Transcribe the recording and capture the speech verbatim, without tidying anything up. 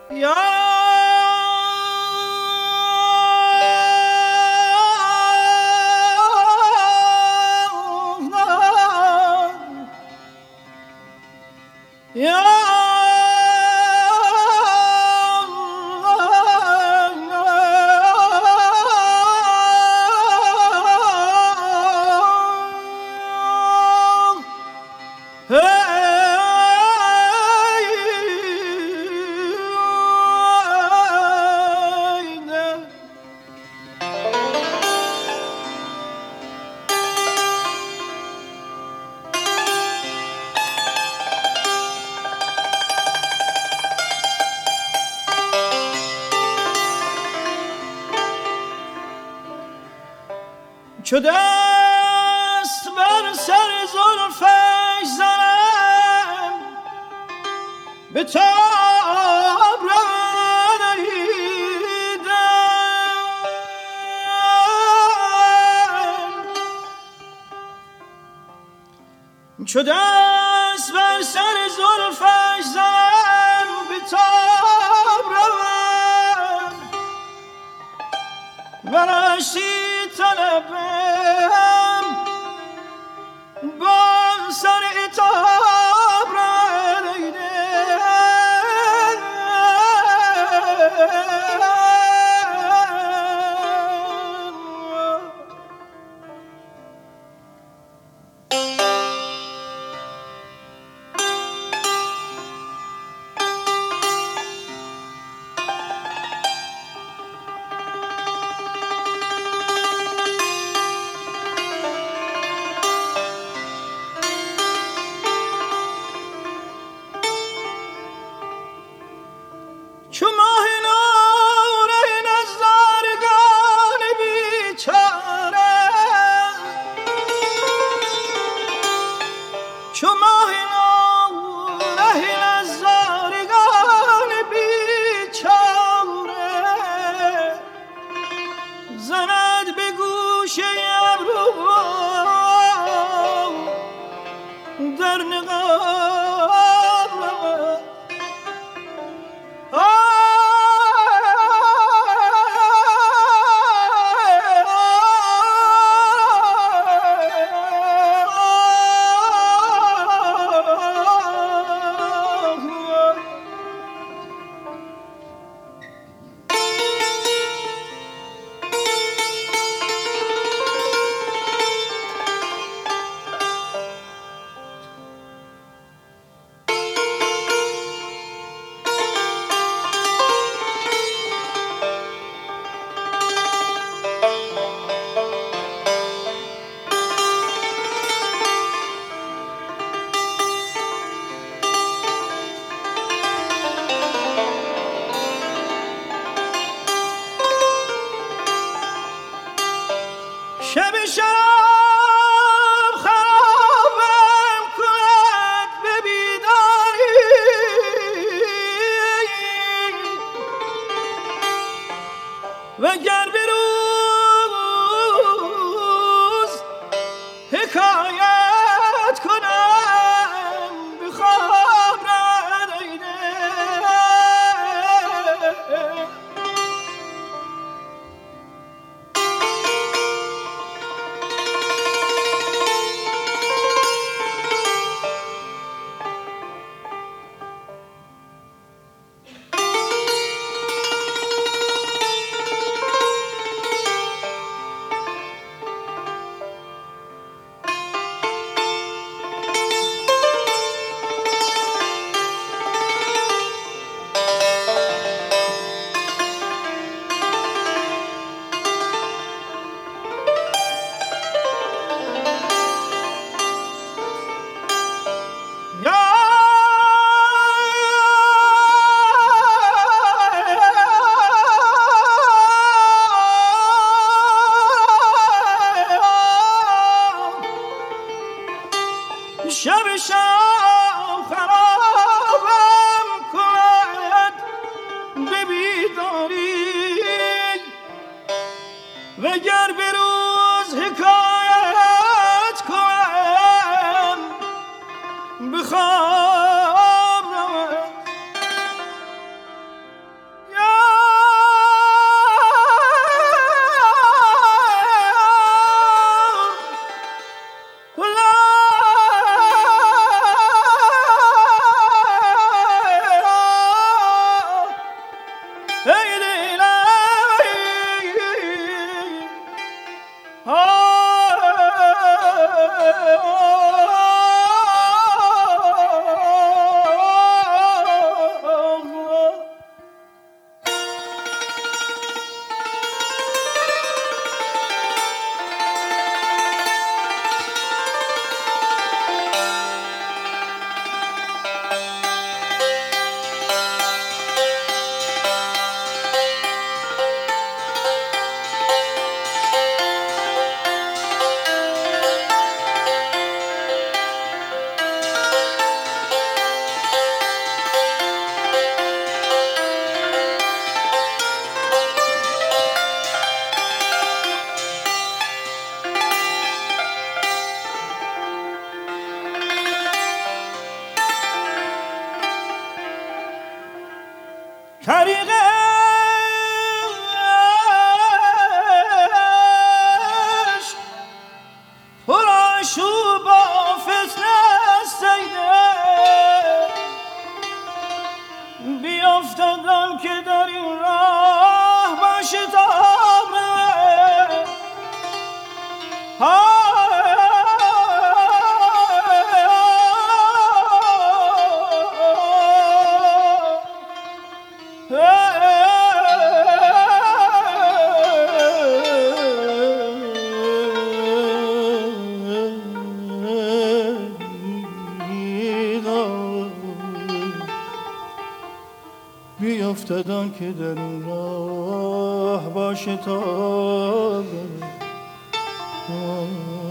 چو دست بر سر زلفش زنم به تاب رانیدم، چو دست بر سر زلفش زنم به تاب روم ورشتی طلبم با سر اتاب چو ماه نور نزارگان بیچاره، چو ماه نور نزارگان بیچاره زند به گوشه ابرو در نقاب شب شب خرابم کند به بیداری وگر به روز حکایت کنم به خواب ندیده شب شب خرابم کند به بیداری وگر به روز حکایت کنم به خواب روم طریقش پر آشوب و فتنه سیده بیافتدم که در این راه باشه تا بیافتدم که در این راه باشه تا